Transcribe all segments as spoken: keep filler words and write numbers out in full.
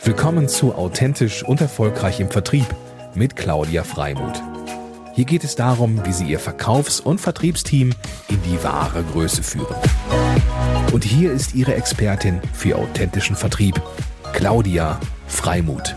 Willkommen zu Authentisch und Erfolgreich im Vertrieb mit Claudia Freimuth. Hier geht es darum, wie Sie Ihr Verkaufs- und Vertriebsteam in die wahre Größe führen. Und hier ist Ihre Expertin für authentischen Vertrieb, Claudia Freimuth.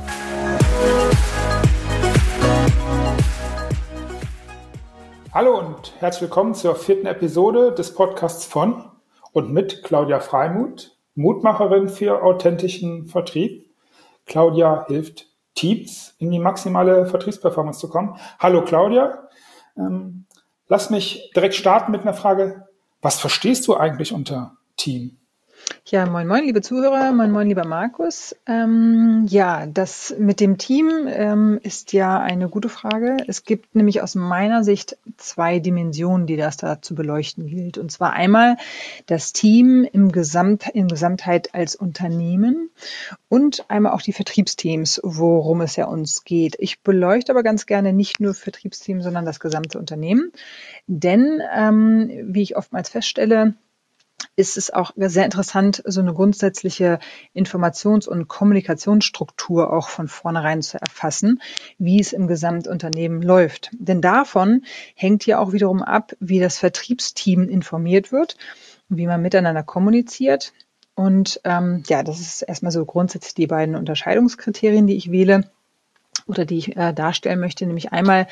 Hallo und herzlich willkommen zur vierten Episode des Podcasts von und mit Claudia Freimuth, Mutmacherin für authentischen Vertrieb. Claudia hilft Teams in die maximale Vertriebsperformance zu kommen. Hallo Claudia, ähm, lass mich direkt starten mit einer Frage. Was verstehst du eigentlich unter Team? Ja, moin moin, liebe Zuhörer, moin moin, lieber Markus. Ähm, ja, das mit dem Team ähm, ist ja eine gute Frage. Es gibt nämlich aus meiner Sicht zwei Dimensionen, die das da zu beleuchten gilt. Und zwar einmal das Team im Gesamt, in Gesamtheit als Unternehmen und einmal auch die Vertriebsteams, worum es ja uns geht. Ich beleuchte aber ganz gerne nicht nur Vertriebsteam, sondern das gesamte Unternehmen. Denn, ähm, wie ich oftmals feststelle, ist es auch sehr interessant, so eine grundsätzliche Informations- und Kommunikationsstruktur auch von vornherein zu erfassen, wie es im Gesamtunternehmen läuft. Denn davon hängt ja auch wiederum ab, wie das Vertriebsteam informiert wird, wie man miteinander kommuniziert. Und ähm, ja, das ist erstmal so grundsätzlich die beiden Unterscheidungskriterien, die ich wähle oder die ich äh, darstellen möchte, nämlich einmal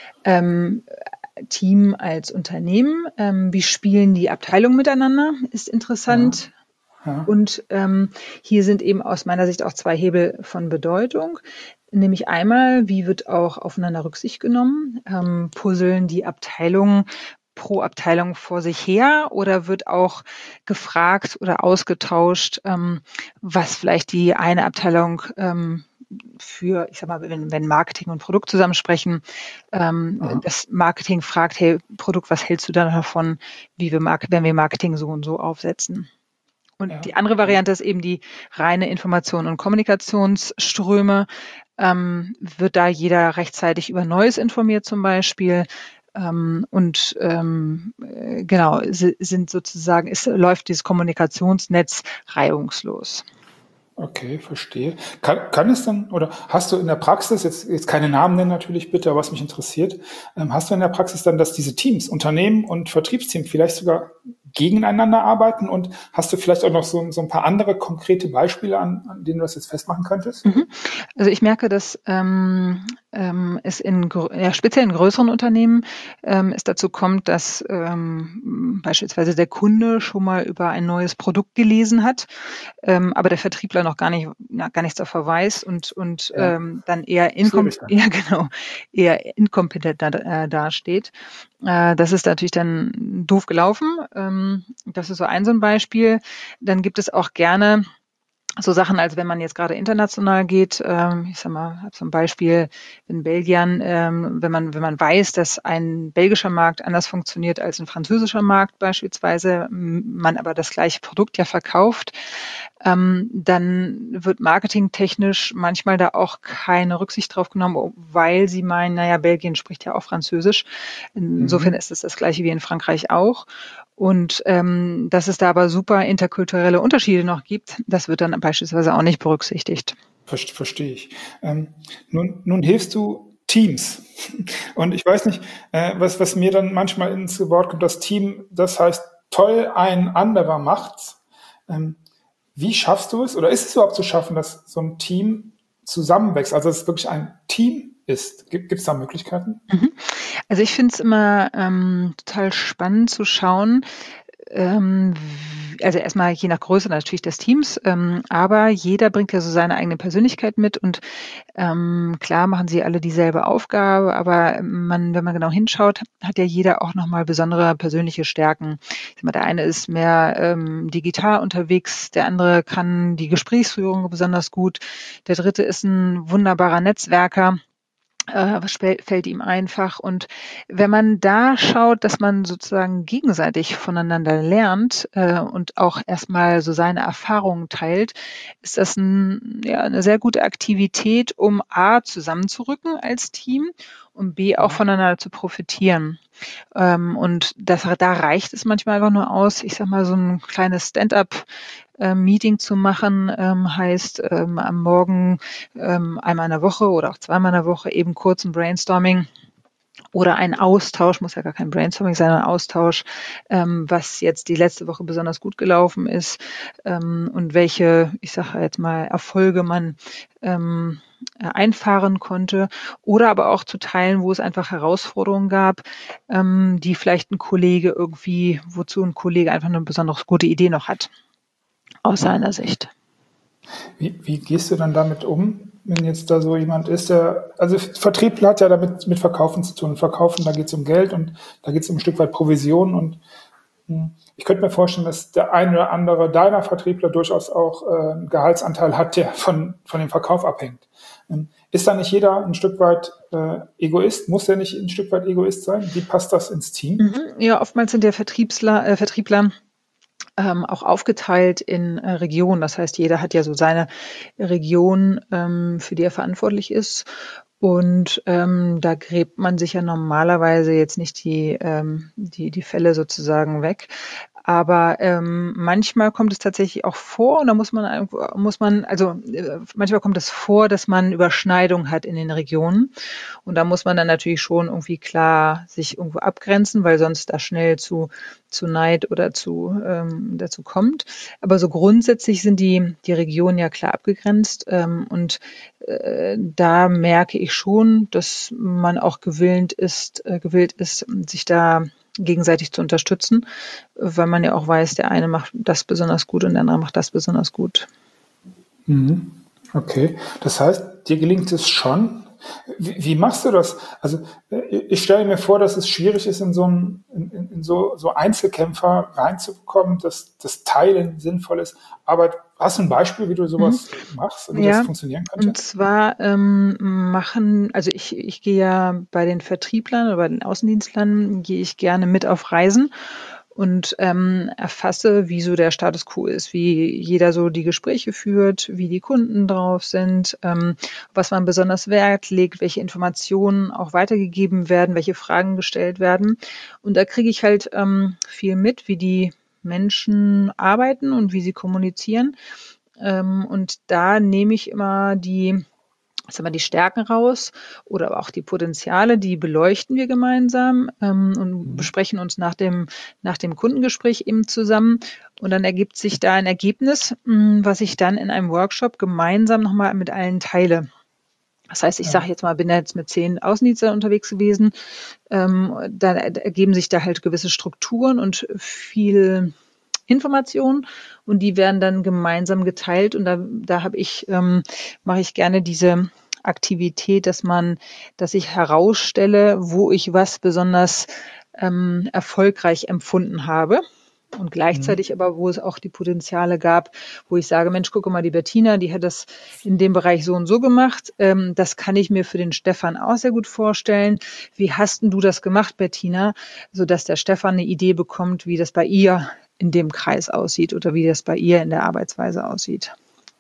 ähm, Team als Unternehmen. Ähm, wie spielen die Abteilungen miteinander? Ist interessant. Ja, ja. Und ähm, hier sind eben aus meiner Sicht auch zwei Hebel von Bedeutung. Nämlich einmal, wie wird auch aufeinander Rücksicht genommen? Ähm, puzzeln die Abteilungen pro Abteilung vor sich her oder wird auch gefragt oder ausgetauscht, ähm, was vielleicht die eine Abteilung ähm, für, ich sag mal, wenn, wenn Marketing und Produkt zusammensprechen, ähm, das Marketing fragt, hey, Produkt, was hältst du da davon, wie wir, wenn wir Marketing so und so aufsetzen? Und ja. Die andere Variante ist eben die reine Information- und Kommunikationsströme. Ähm, wird da jeder rechtzeitig über Neues informiert zum Beispiel? Ähm, und ähm, genau, sind sozusagen, es läuft dieses Kommunikationsnetz reibungslos. Okay, verstehe. Kann, kann es dann, oder hast du in der Praxis, jetzt, jetzt keine Namen nennen natürlich bitte, aber was mich interessiert, ähm, hast du in der Praxis dann, dass diese Teams, Unternehmen und Vertriebsteam vielleicht sogar gegeneinander arbeiten und hast du vielleicht auch noch so, so ein paar andere konkrete Beispiele, an, an denen du das jetzt festmachen könntest? Mhm. Also ich merke, dass ähm, ähm, es in ja, speziell in größeren Unternehmen ähm, es dazu kommt, dass ähm, beispielsweise der Kunde schon mal über ein neues Produkt gelesen hat, ähm, aber der Vertriebler noch gar nicht ja, gar nichts davon weiß und und ja. ähm, dann eher inkom ja genau eher inkompetent da, äh, dasteht. Äh, das ist natürlich dann doof gelaufen. Ähm, das ist so ein so ein Beispiel. Dann gibt es auch gerne so Sachen, als wenn man jetzt gerade international geht, ähm, ich sag mal, hab so ein Beispiel in Belgien, ähm, wenn man wenn man weiß, dass ein belgischer Markt anders funktioniert als ein französischer Markt beispielsweise, man aber das gleiche Produkt ja verkauft, ähm, dann wird marketingtechnisch manchmal da auch keine Rücksicht drauf genommen, weil sie meinen, naja, Belgien spricht ja auch Französisch. Insofern mhm. ist es das gleiche wie in Frankreich auch. Und ähm, dass es da aber super interkulturelle Unterschiede noch gibt, das wird dann beispielsweise auch nicht berücksichtigt. Verstehe ich. Ähm, nun, nun hilfst du Teams. Und ich weiß nicht, äh, was, was mir dann manchmal ins Wort kommt, das Team, das heißt, toll, ein anderer macht's. Ähm, wie schaffst du es, oder ist es überhaupt zu schaffen, dass so ein Team zusammenwächst, also dass es wirklich ein Team ist? Gibt es da Möglichkeiten? Also ich finde es immer ähm, total spannend zu schauen, ähm, also erstmal je nach Größe natürlich des Teams, ähm, aber jeder bringt ja so seine eigene Persönlichkeit mit und ähm, klar machen sie alle dieselbe Aufgabe, aber man, wenn man genau hinschaut, hat ja jeder auch nochmal besondere persönliche Stärken. Ich sag mal, der eine ist mehr ähm, digital unterwegs, der andere kann die Gesprächsführung besonders gut, der dritte ist ein wunderbarer Netzwerker. Was fällt ihm einfach? Und wenn man da schaut, dass man sozusagen gegenseitig voneinander lernt äh, und auch erstmal so seine Erfahrungen teilt, ist das ein, ja, eine sehr gute Aktivität, um A, zusammenzurücken als Team und B, auch voneinander zu profitieren. Ähm, und das, da reicht es manchmal einfach nur aus, ich sag mal, so ein kleines Stand-up äh, Meeting zu machen, ähm, heißt ähm, am Morgen ähm, einmal in der Woche oder auch zweimal in der Woche eben kurz ein Brainstorming oder ein Austausch, muss ja gar kein Brainstorming sein, ein Austausch, ähm, was jetzt die letzte Woche besonders gut gelaufen ist ähm, und welche, ich sage jetzt mal, Erfolge man ähm, einfahren konnte oder aber auch zu Teilen, wo es einfach Herausforderungen gab, ähm, die vielleicht ein Kollege irgendwie, wozu ein Kollege einfach eine besonders gute Idee noch hat, aus seiner Sicht. Wie, wie gehst du dann damit um, wenn jetzt da so jemand ist, der, also Vertrieb hat ja damit mit Verkaufen zu tun. Verkaufen, da geht es um Geld und da geht es um ein Stück weit Provision und mh, ich könnte mir vorstellen, dass der eine oder andere deiner Vertriebler durchaus auch äh, einen Gehaltsanteil hat, der von, von dem Verkauf abhängt. Ähm, ist da nicht jeder ein Stück weit äh, Egoist? Muss er nicht ein Stück weit Egoist sein? Wie passt das ins Team? Mhm. Ja, oftmals sind der Vertriebsler, äh, Vertriebler Ähm, auch aufgeteilt in äh, Regionen. Das heißt, jeder hat ja so seine Region, ähm, für die er verantwortlich ist. Und ähm, da gräbt man sich ja normalerweise jetzt nicht die, ähm, die, die Fälle sozusagen weg. Aber ähm, manchmal kommt es tatsächlich auch vor und da muss man, muss man, also äh, manchmal kommt es vor, dass man Überschneidung hat in den Regionen. Und da muss man dann natürlich schon irgendwie klar sich irgendwo abgrenzen, weil sonst da schnell zu, zu Neid oder zu ähm, dazu kommt. Aber so grundsätzlich sind die, die Regionen ja klar abgegrenzt. Ähm, und äh, da merke ich schon, dass man auch gewillt ist, äh, gewillt ist, sich da gegenseitig zu unterstützen, weil man ja auch weiß, der eine macht das besonders gut und der andere macht das besonders gut. Mhm. Okay, das heißt, dir gelingt es schon. Wie, wie machst du das? Also ich stelle mir vor, dass es schwierig ist, in so, ein, in, in so, so Einzelkämpfer reinzubekommen, dass das Teilen sinnvoll ist. Aber hast du ein Beispiel, wie du sowas mhm. machst, wie ja, das funktionieren könnte? Und zwar ähm, machen, also ich, ich gehe ja bei den Vertrieblern oder bei den Außendienstlern, gehe ich gerne mit auf Reisen und ähm, erfasse, wie so der Status quo ist, wie jeder so die Gespräche führt, wie die Kunden drauf sind, ähm, was man besonders Wert legt, welche Informationen auch weitergegeben werden, welche Fragen gestellt werden. Und da kriege ich halt ähm, viel mit, wie die Menschen arbeiten und wie sie kommunizieren. Ähm, und da nehme ich immer die Sagen wir, die Stärken raus oder aber auch die Potenziale, die beleuchten wir gemeinsam ähm, und besprechen uns nach dem, nach dem Kundengespräch eben zusammen. Und dann ergibt sich da ein Ergebnis, mh, was ich dann in einem Workshop gemeinsam nochmal mit allen teile. Das heißt, ich sage jetzt mal, bin jetzt mit zehn Außendienstler unterwegs gewesen. Ähm, dann ergeben sich da halt gewisse Strukturen und viel Informationen und die werden dann gemeinsam geteilt und da, da habe ich, ähm, mache ich gerne diese Aktivität, dass man, dass ich herausstelle, wo ich was besonders ähm, erfolgreich empfunden habe. Und gleichzeitig aber, wo es auch die Potenziale gab, wo ich sage, Mensch, gucke mal, die Bettina, die hat das in dem Bereich so und so gemacht. Ähm, das kann ich mir für den Stefan auch sehr gut vorstellen. Wie hast denn du das gemacht, Bettina? Sodass der Stefan eine Idee bekommt, wie das bei ihr in dem Kreis aussieht oder wie das bei ihr in der Arbeitsweise aussieht.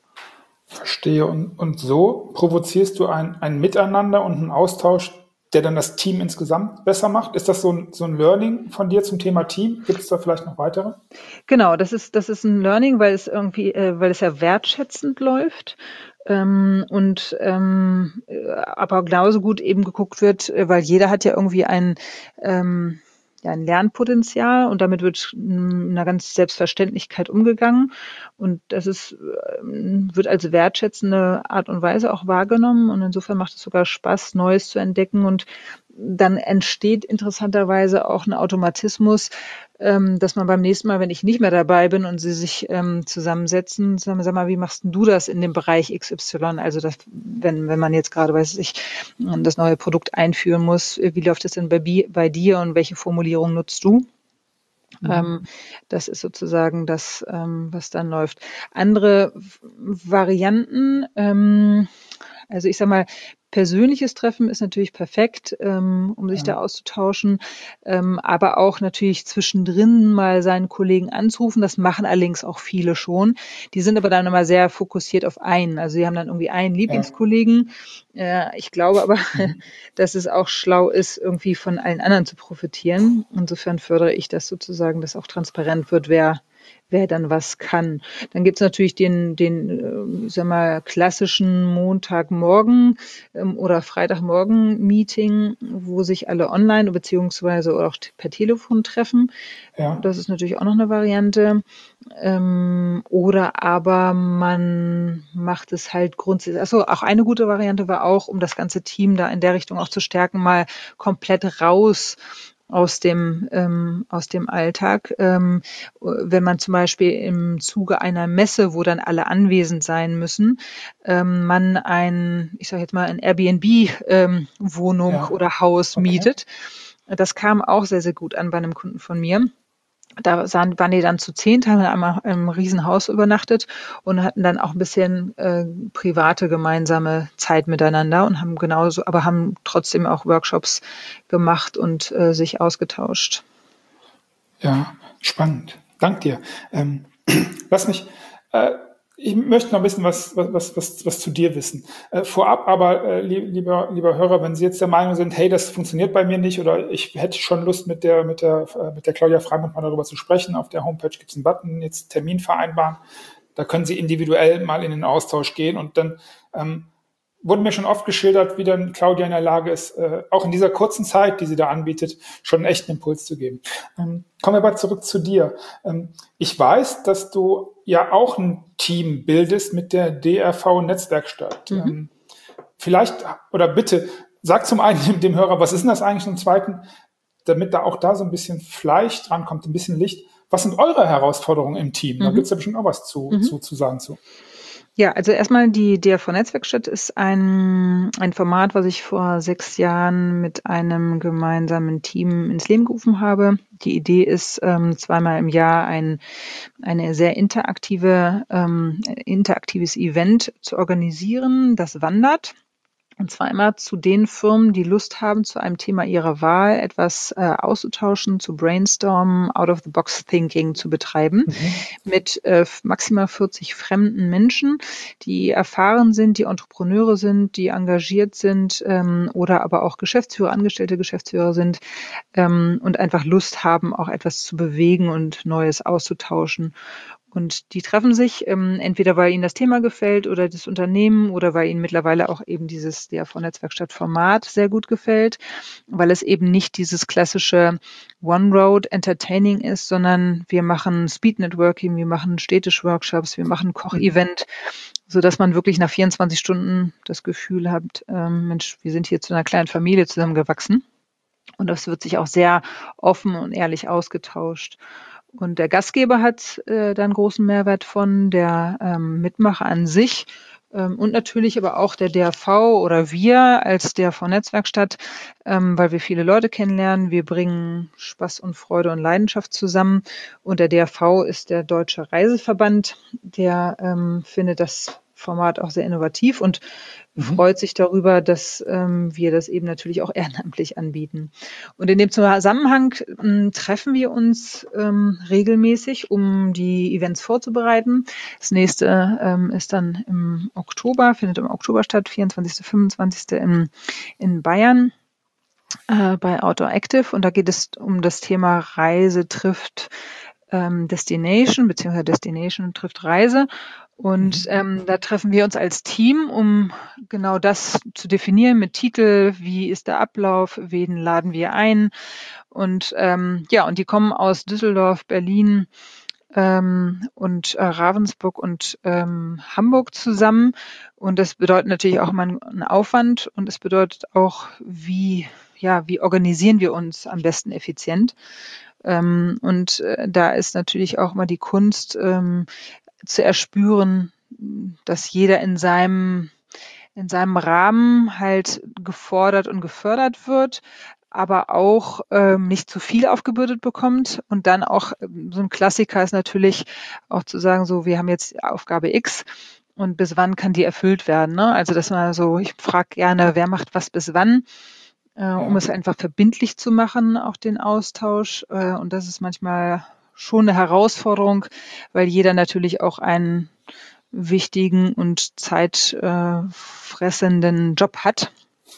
Verstehe. Und, und so provozierst du ein, ein Miteinander und einen Austausch, der dann das Team insgesamt besser macht? Ist das so ein, so ein Learning von dir zum Thema Team? Gibt es da vielleicht noch weitere? Genau, das ist, das ist ein Learning, weil es irgendwie, äh, weil es ja wertschätzend läuft. Ähm, und ähm, aber genauso gut eben geguckt wird, weil jeder hat ja irgendwie ein ähm, ja, ein Lernpotenzial und damit wird in einer ganz Selbstverständlichkeit umgegangen und das ist, wird als wertschätzende Art und Weise auch wahrgenommen und insofern macht es sogar Spaß, Neues zu entdecken und dann entsteht interessanterweise auch ein Automatismus, ähm, dass man beim nächsten Mal, wenn ich nicht mehr dabei bin und sie sich ähm, zusammensetzen, sagen, sag mal, wie machst denn du das in dem Bereich X Y? Also das, wenn wenn man jetzt gerade, weiß ich, das neue Produkt einführen muss, wie läuft es denn bei, bei dir und welche Formulierung nutzt du? Mhm. Ähm, das ist sozusagen das, ähm, was dann läuft. Andere Varianten, ähm, also ich sag mal, persönliches Treffen ist natürlich perfekt, ähm, um sich ja. da auszutauschen, ähm, aber auch natürlich zwischendrin mal seinen Kollegen anzurufen. Das machen allerdings auch viele schon. Die sind aber dann immer sehr fokussiert auf einen. Also sie haben dann irgendwie einen Lieblingskollegen. Ja. Äh, ich glaube aber, mhm. dass es auch schlau ist, irgendwie von allen anderen zu profitieren. Insofern fördere ich das sozusagen, dass auch transparent wird, wer wer dann was kann. Dann gibt's natürlich den, den, äh, sag mal, klassischen Montagmorgen ähm, oder Freitagmorgen-Meeting, wo sich alle online beziehungsweise auch per Telefon treffen. Ja. Das ist natürlich auch noch eine Variante. Ähm, oder aber man macht es halt grundsätzlich. Also auch eine gute Variante war auch, um das ganze Team da in der Richtung auch zu stärken, mal komplett raus aus dem ähm, aus dem Alltag. Ähm, wenn man zum Beispiel im Zuge einer Messe, wo dann alle anwesend sein müssen, ähm, man ein, ich sage jetzt mal, ein Airbnb-Wohnung ähm, Ja. oder Haus Okay. mietet. Das kam auch sehr, sehr gut an bei einem Kunden von mir. Da sahen, waren die dann zu zehn, haben einmal im Riesenhaus übernachtet und hatten dann auch ein bisschen äh, private gemeinsame Zeit miteinander und haben genauso, aber haben trotzdem auch Workshops gemacht und äh, sich ausgetauscht. Ja, spannend. Dank dir. Ähm, lass mich, äh, ich möchte noch ein bisschen was, was, was, was zu dir wissen. Äh, vorab aber, äh, lieber, lieber Hörer, wenn Sie jetzt der Meinung sind, hey, das funktioniert bei mir nicht oder ich hätte schon Lust mit der, mit der, äh, mit der Claudia Freimuth mal darüber zu sprechen. Auf der Homepage gibt es einen Button, jetzt Termin vereinbaren. Da können Sie individuell mal in den Austausch gehen und dann, ähm, wurde mir schon oft geschildert, wie dann Claudia in der Lage ist, äh, auch in dieser kurzen Zeit, die sie da anbietet, schon einen echten Impuls zu geben. Ähm, kommen wir aber zurück zu dir. Ähm, ich weiß, dass du ja auch ein Team bildest mit der D R V Netzwerkstatt. Mhm. Ähm, vielleicht, oder bitte, sag zum einen dem Hörer, was ist denn das eigentlich? Und zum Zweiten, damit da auch da so ein bisschen Fleisch dran kommt, ein bisschen Licht. Was sind eure Herausforderungen im Team? Mhm. Da gibt es ja bestimmt auch was zu, mhm. zu, zu sagen zu. Ja, also erstmal die D R V Netzwerkstatt ist ein, ein Format, was ich vor sechs Jahren mit einem gemeinsamen Team ins Leben gerufen habe. Die Idee ist, ähm, zweimal im Jahr ein eine sehr interaktive, ähm, interaktives Event zu organisieren, das wandert. Und zwar immer zu den Firmen, die Lust haben, zu einem Thema ihrer Wahl etwas äh, auszutauschen, zu brainstormen, out-of-the-box-thinking zu betreiben, mhm. mit äh, maximal vierzig fremden Menschen, die erfahren sind, die Entrepreneure sind, die engagiert sind ähm, oder aber auch Geschäftsführer, angestellte Geschäftsführer sind ähm, und einfach Lust haben, auch etwas zu bewegen und Neues auszutauschen. Und die treffen sich ähm, entweder, weil ihnen das Thema gefällt oder das Unternehmen oder weil ihnen mittlerweile auch eben dieses D R V Netzwerkstatt-Format sehr gut gefällt, weil es eben nicht dieses klassische One-Road-Entertaining ist, sondern wir machen Speed-Networking, wir machen Städtisch-Workshops, wir machen Koch-Event, sodass man wirklich nach vierundzwanzig Stunden das Gefühl hat, ähm, Mensch, wir sind hier zu einer kleinen Familie zusammengewachsen. Und das wird sich auch sehr offen und ehrlich ausgetauscht. Und der Gastgeber hat äh, da einen großen Mehrwert von, der ähm, Mitmacher an sich ähm, und natürlich aber auch der D R V oder wir als D R V Netzwerkstatt, ähm, weil wir viele Leute kennenlernen. Wir bringen Spaß und Freude und Leidenschaft zusammen. Und der D R V ist der Deutsche Reiseverband, der ähm, findet das Format auch sehr innovativ und mhm. freut sich darüber, dass ähm, wir das eben natürlich auch ehrenamtlich anbieten. Und in dem Zusammenhang ähm, treffen wir uns ähm, regelmäßig, um die Events vorzubereiten. Das nächste ähm, ist dann im Oktober, findet im Oktober statt, vierundzwanzigsten, fünfundzwanzigsten in, in Bayern äh, bei Outdoor Active. Und da geht es um das Thema Reise trifft ähm, Destination, beziehungsweise Destination trifft Reise. Und ähm, da treffen wir uns als Team, um genau das zu definieren mit Titel, wie ist der Ablauf, wen laden wir ein. Und ähm, ja, und die kommen aus Düsseldorf, Berlin ähm, und äh, Ravensburg und ähm, Hamburg zusammen. Und das bedeutet natürlich auch immer einen Aufwand und es bedeutet auch, wie, ja, wie organisieren wir uns am besten effizient. Ähm, und äh, da ist natürlich auch mal die Kunst, ähm, zu erspüren, dass jeder in seinem, in seinem Rahmen halt gefordert und gefördert wird, aber auch ähm, nicht zu viel aufgebürdet bekommt. Und dann auch ähm, so ein Klassiker ist natürlich auch zu sagen, so, wir haben jetzt Aufgabe X und bis wann kann die erfüllt werden, ne? Also, dass man so, ich frage gerne, wer macht was bis wann? Äh, um es einfach verbindlich zu machen, auch den Austausch. Äh, und das ist manchmal schon eine Herausforderung, weil jeder natürlich auch einen wichtigen und zeitfressenden Job hat.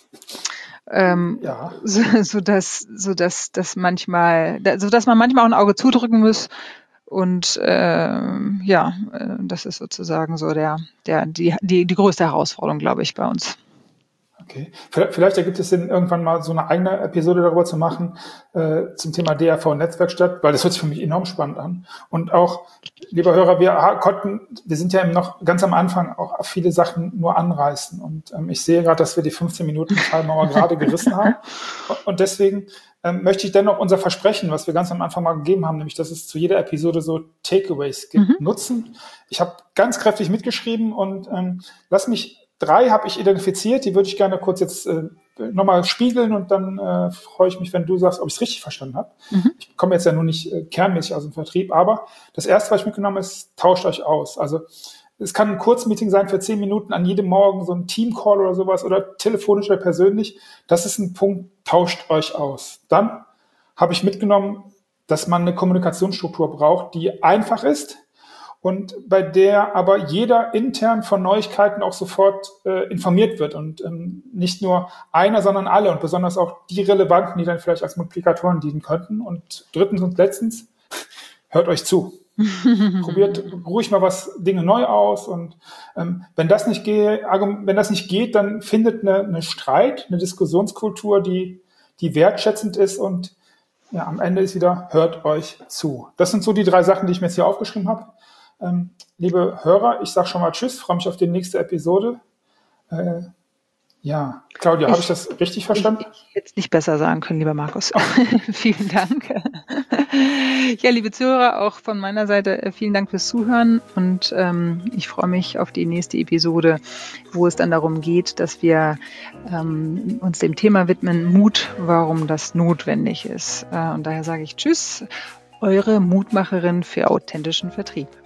Ähm, ja. so, so dass, so dass, dass manchmal, so dass man manchmal auch ein Auge zudrücken muss Und äh, ja, äh, das ist sozusagen so der, der, die, die, die größte Herausforderung, glaube ich, bei uns. Okay. Vielleicht ergibt es Sinn, irgendwann mal so eine eigene Episode darüber zu machen, äh, zum Thema D A V-Netzwerkstatt, weil das hört sich für mich enorm spannend an. Und auch, lieber Hörer, wir konnten, wir sind ja eben noch ganz am Anfang auch viele Sachen nur anreißen. Und ähm, ich sehe gerade, dass wir die fünfzehn Minuten Fallmauer gerade gerissen haben. Und deswegen ähm, möchte ich dennoch unser Versprechen, was wir ganz am Anfang mal gegeben haben, nämlich, dass es zu jeder Episode so Takeaways gibt, mhm. nutzen. Ich habe ganz kräftig mitgeschrieben und ähm, lass mich Drei habe ich identifiziert, die würde ich gerne kurz jetzt äh, nochmal spiegeln und dann äh, freue ich mich, wenn du sagst, ob ich es richtig verstanden habe. Mhm. Ich komme jetzt ja nur nicht äh, kernmäßig aus dem Vertrieb, aber das Erste, was ich mitgenommen habe, ist, tauscht euch aus. Also es kann ein Kurzmeeting sein für zehn Minuten an jedem Morgen, so ein Teamcall oder sowas oder telefonisch oder persönlich. Das ist ein Punkt, tauscht euch aus. Dann habe ich mitgenommen, dass man eine Kommunikationsstruktur braucht, die einfach ist, und bei der aber jeder intern von Neuigkeiten auch sofort äh, informiert wird und ähm, nicht nur einer, sondern alle und besonders auch die Relevanten, die dann vielleicht als Multiplikatoren dienen könnten. Und drittens und letztens, hört euch zu. Probiert ruhig mal was Dinge neu aus und ähm, wenn das nicht geht, wenn das nicht geht, dann findet eine, eine Streit, eine Diskussionskultur, die die wertschätzend ist und ja, am Ende ist wieder, hört euch zu. Das sind so die drei Sachen, die ich mir jetzt hier aufgeschrieben habe. Ähm, liebe Hörer, ich sage schon mal Tschüss, freue mich auf die nächste Episode. Äh, ja, Claudia, habe ich das richtig verstanden? Ich, ich hätte es nicht besser sagen können, lieber Markus. Vielen Dank. Ja, liebe Zuhörer, auch von meiner Seite vielen Dank fürs Zuhören und ähm, ich freue mich auf die nächste Episode, wo es dann darum geht, dass wir ähm, uns dem Thema widmen, Mut, warum das notwendig ist. Äh, und daher sage ich Tschüss, eure Mutmacherin für authentischen Vertrieb.